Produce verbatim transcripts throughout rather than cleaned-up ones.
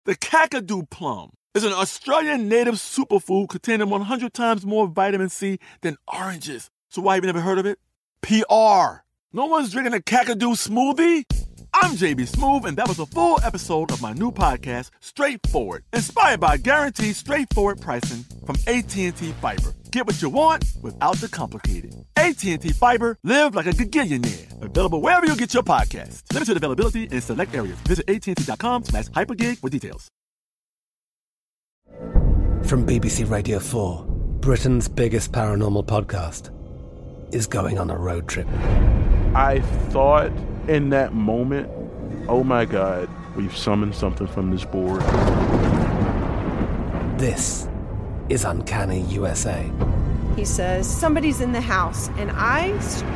The Kakadu plum is an Australian native superfood containing one hundred times more vitamin C than oranges. So why have you never heard of it? P R. No one's drinking a Kakadu smoothie? I'm J B Smoove, and that was a full episode of my new podcast, Straightforward, inspired by guaranteed straightforward pricing from A T and T Fiber. Get what you want without the complicated. A T and T Fiber, live like a gigillionaire. Available wherever you get your podcasts. Limited availability in select areas. Visit att.com slash hypergig for details. From B B C Radio four, Britain's biggest paranormal podcast is going on a road trip. I thought in that moment, oh my God, we've summoned something from this board. This is Uncanny U S A. He says, somebody's in the house, and I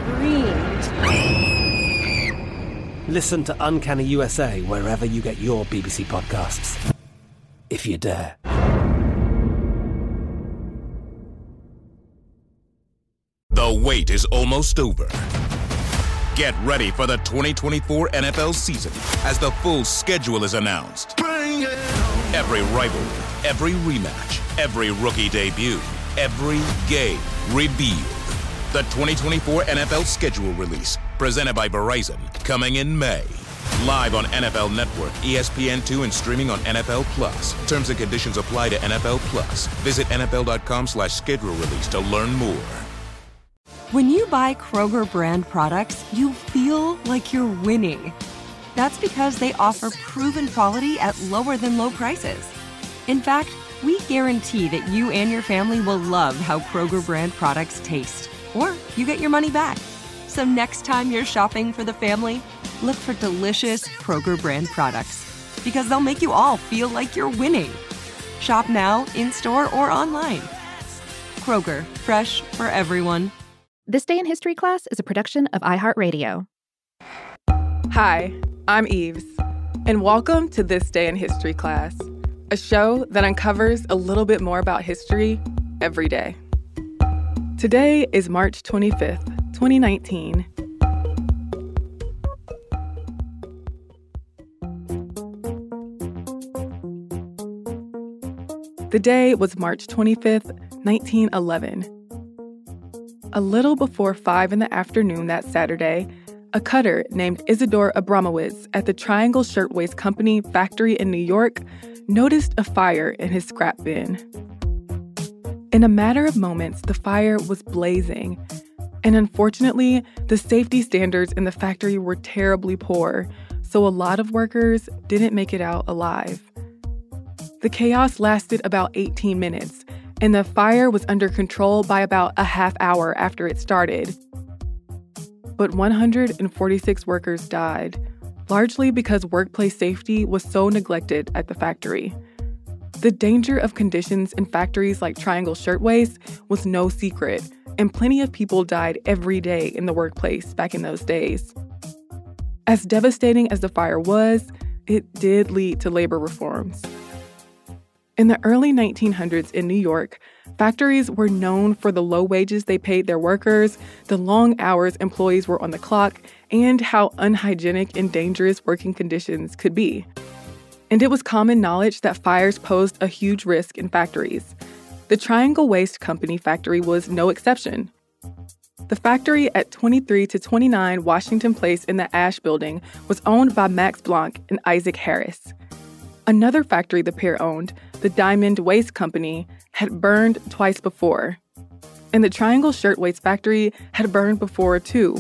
screamed. Listen to Uncanny U S A wherever you get your B B C podcasts, if you dare. The wait is almost over. Get ready for the twenty twenty-four N F L season as the full schedule is announced. Every rivalry, every rematch, every rookie debut, every game revealed. The twenty twenty-four N F L schedule release, presented by Verizon, coming in May. Live on N F L Network, E S P N two, and streaming on N F L Plus. Terms and conditions apply to N F L Plus. Visit nfl.com slash schedule release to learn more. When you buy Kroger brand products, you feel like you're winning. That's because they offer proven quality at lower than low prices. In fact, we guarantee that you and your family will love how Kroger brand products taste, or you get your money back. So next time you're shopping for the family, look for delicious Kroger brand products, because they'll make you all feel like you're winning. Shop now, in-store, or online. Kroger, fresh for everyone. This Day in History class is a production of iHeartRadio. Hi, I'm Eves, and welcome to This Day in History class, a show that uncovers a little bit more about history every day. Today is March twenty-fifth, twenty nineteen. The day was March twenty-fifth, nineteen eleven. A little before five in the afternoon that Saturday, a cutter named Isidore Abramowitz at the Triangle Shirtwaist Company factory in New York noticed a fire in his scrap bin. In a matter of moments, the fire was blazing, and unfortunately, the safety standards in the factory were terribly poor, so a lot of workers didn't make it out alive. The chaos lasted about eighteen minutes, and the fire was under control by about a half hour after it started. But one hundred forty-six workers died, largely because workplace safety was so neglected at the factory. The danger of conditions in factories like Triangle Shirtwaist was no secret, and plenty of people died every day in the workplace back in those days. As devastating as the fire was, it did lead to labor reforms. In the early nineteen hundreds in New York, factories were known for the low wages they paid their workers, the long hours employees were on the clock, and how unhygienic and dangerous working conditions could be. And it was common knowledge that fires posed a huge risk in factories. The Triangle Waist Company factory was no exception. The factory at twenty-three to twenty-nine Washington Place in the Ash Building was owned by Max Blanc and Isaac Harris. Another factory the pair owned, the Diamond Waist Company, had burned twice before. And the Triangle Shirtwaist factory had burned before, too.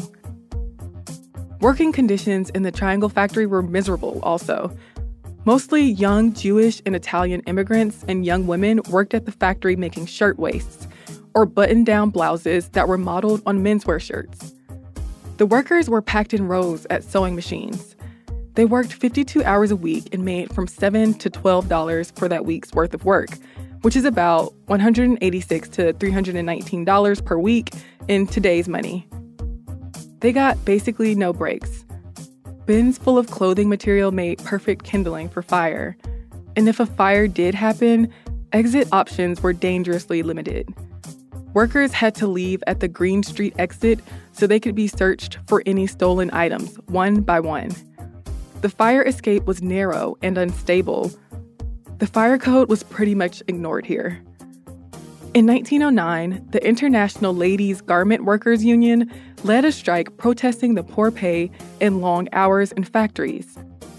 Working conditions in the Triangle factory were miserable also. Mostly young Jewish and Italian immigrants and young women worked at the factory making shirtwaists, or button-down blouses that were modeled on menswear shirts. The workers were packed in rows at sewing machines. They worked fifty-two hours a week and made from seven to twelve dollars for that week's worth of work, which is about one hundred eighty-six to three hundred nineteen dollars per week in today's money. They got basically no breaks. Bins full of clothing material made perfect kindling for fire. And if a fire did happen, exit options were dangerously limited. Workers had to leave at the Green Street exit so they could be searched for any stolen items, one by one. The fire escape was narrow and unstable, The fire code was pretty much ignored here. In nineteen oh nine, the International Ladies Garment Workers Union led a strike protesting the poor pay and long hours in factories.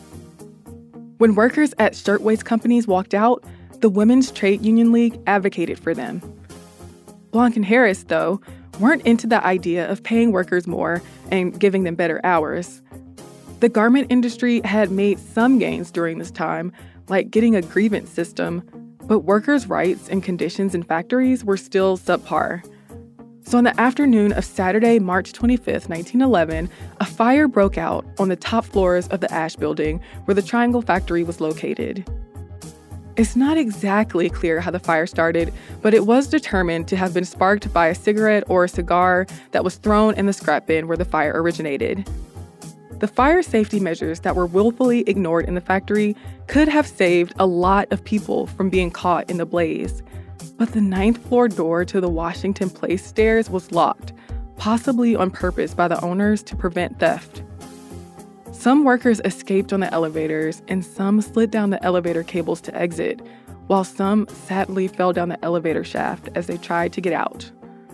When workers at shirtwaist companies walked out, the Women's Trade Union League advocated for them. Blanc and Harris, though, weren't into the idea of paying workers more and giving them better hours. The garment industry had made some gains during this time, like getting a grievance system, but workers' rights and conditions in factories were still subpar. So on the afternoon of Saturday, March twenty-fifth, nineteen eleven, a fire broke out on the top floors of the Ash Building where the Triangle factory was located. It's not exactly clear how the fire started, but it was determined to have been sparked by a cigarette or a cigar that was thrown in the scrap bin where the fire originated. The fire safety measures that were willfully ignored in the factory could have saved a lot of people from being caught in the blaze. But the ninth floor door to the Washington Place stairs was locked, possibly on purpose by the owners to prevent theft. Some workers escaped on the elevators, and some slid down the elevator cables to exit, while some sadly fell down the elevator shaft as they tried to get out.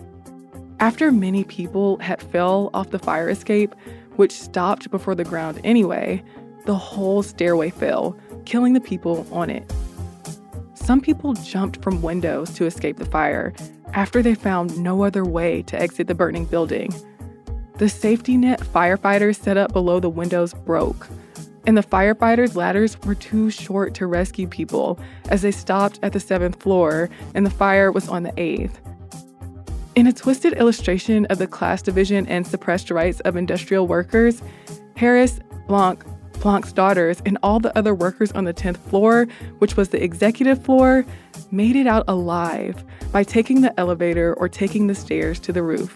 After many people had fell off the fire escape, which stopped before the ground anyway, the whole stairway fell, killing the people on it. Some people jumped from windows to escape the fire after they found no other way to exit the burning building. The safety net firefighters set up below the windows broke, and the firefighters' ladders were too short to rescue people as they stopped at the seventh floor and the fire was on the eighth. In a twisted illustration of the class division and suppressed rights of industrial workers, Harris, Blanc, Blanc's daughters, and all the other workers on the tenth floor, which was the executive floor, made it out alive by taking the elevator or taking the stairs to the roof.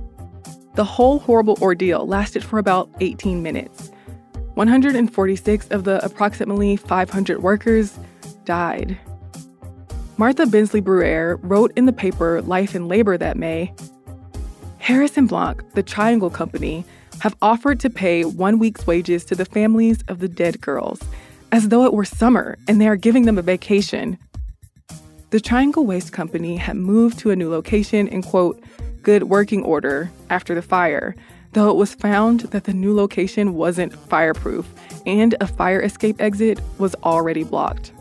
The whole horrible ordeal lasted for about eighteen minutes. one hundred forty-six of the approximately five hundred workers died. Martha Bensley Bruere wrote in the paper Life and Labor that May, Harris and Blanc, the Triangle Company, have offered to pay one week's wages to the families of the dead girls, as though it were summer and they are giving them a vacation. The Triangle Waste Company had moved to a new location in, quote, good working order after the fire, though it was found that the new location wasn't fireproof and a fire escape exit was already blocked.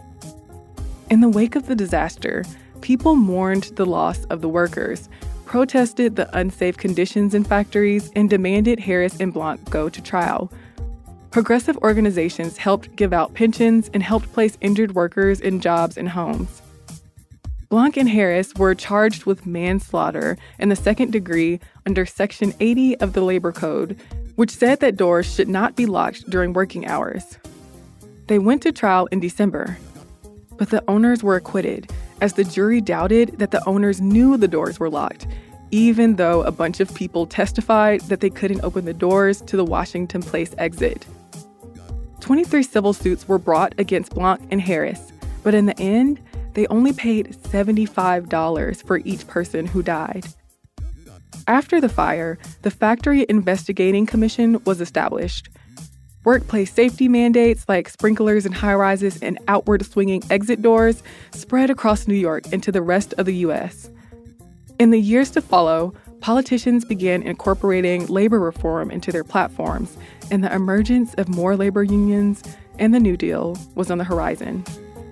In the wake of the disaster, people mourned the loss of the workers, protested the unsafe conditions in factories, and demanded Harris and Blanc go to trial. Progressive organizations helped give out pensions and helped place injured workers in jobs and homes. Blanc and Harris were charged with manslaughter in the second degree under Section eighty of the Labor Code, which said that doors should not be locked during working hours. They went to trial in December, but the owners were acquitted, as the jury doubted that the owners knew the doors were locked, even though a bunch of people testified that they couldn't open the doors to the Washington Place exit. twenty-three civil suits were brought against Blanc and Harris, but in the end, they only paid seventy-five dollars for each person who died. After the fire, the Factory Investigating Commission was established. Workplace safety mandates like sprinklers in high-rises and outward-swinging exit doors spread across New York into the rest of the U S. In the years to follow, politicians began incorporating labor reform into their platforms, and the emergence of more labor unions and the New Deal was on the horizon.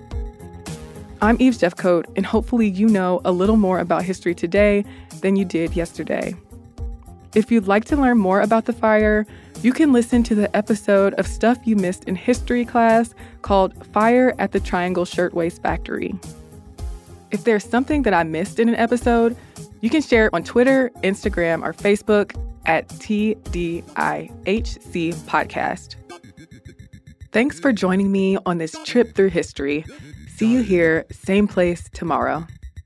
I'm Eve Jeffcoat, and hopefully you know a little more about history today than you did yesterday. If you'd like to learn more about the fire, you can listen to the episode of Stuff You Missed in History class called Fire at the Triangle Shirtwaist Factory. If there's something that I missed in an episode, you can share it on Twitter, Instagram, or Facebook at T D I H C Podcast. Thanks for joining me on this trip through history. See you here, same place tomorrow.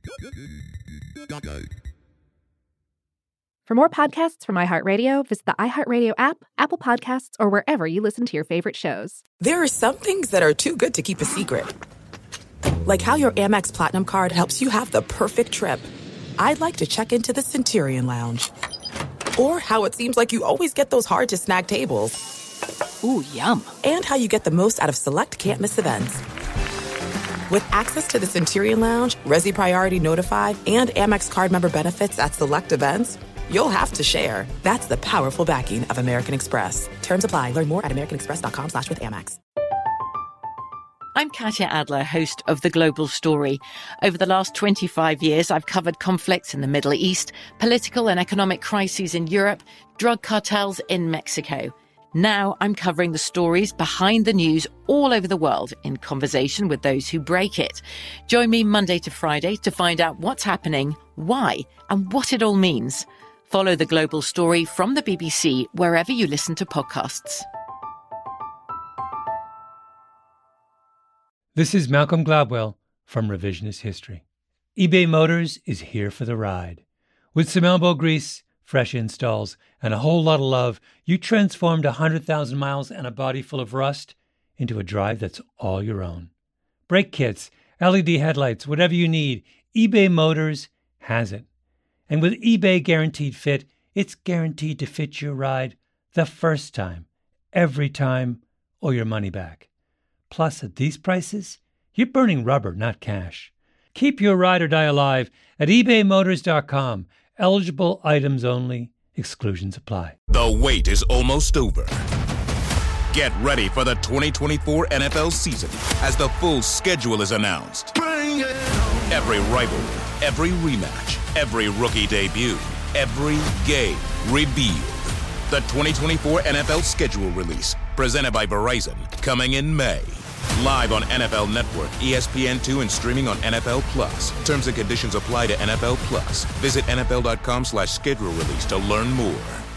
For more podcasts from iHeartRadio, visit the iHeartRadio app, Apple Podcasts, or wherever you listen to your favorite shows. There are some things that are too good to keep a secret. Like how your Amex Platinum card helps you have the perfect trip. I'd like to check into the Centurion Lounge. Or how it seems like you always get those hard-to-snag tables. Ooh, yum. And how you get the most out of select can't-miss events. With access to the Centurion Lounge, Resi Priority Notified, and Amex card member benefits at select events, you'll have to share. That's the powerful backing of American Express. Terms apply. Learn more at americanexpress.com slash with Amex. I'm Katya Adler, host of The Global Story. Over the last twenty-five years, I've covered conflicts in the Middle East, political and economic crises in Europe, drug cartels in Mexico. Now I'm covering the stories behind the news all over the world in conversation with those who break it. Join me Monday to Friday to find out what's happening, why, and what it all means. Follow The Global Story from the B B C wherever you listen to podcasts. This is Malcolm Gladwell from Revisionist History. eBay Motors is here for the ride. With some elbow grease, fresh installs, and a whole lot of love, you transformed one hundred thousand miles and a body full of rust into a drive that's all your own. Brake kits, L E D headlights, whatever you need, eBay Motors has it. And with eBay Guaranteed Fit, it's guaranteed to fit your ride the first time, every time, or your money back. Plus, at these prices, you're burning rubber, not cash. Keep your ride or die alive at ebay motors dot com. Eligible items only. Exclusions apply. The wait is almost over. Get ready for the twenty twenty-four N F L season as the full schedule is announced. Bring it on. Every rivalry, every rematch, every rookie debut, every game revealed. The twenty twenty-four N F L schedule release, presented by Verizon, coming in May. Live on N F L Network, E S P N two, and streaming on N F L Plus. Terms and conditions apply to N F L Plus. Visit N F L dot com slash schedule release to learn more.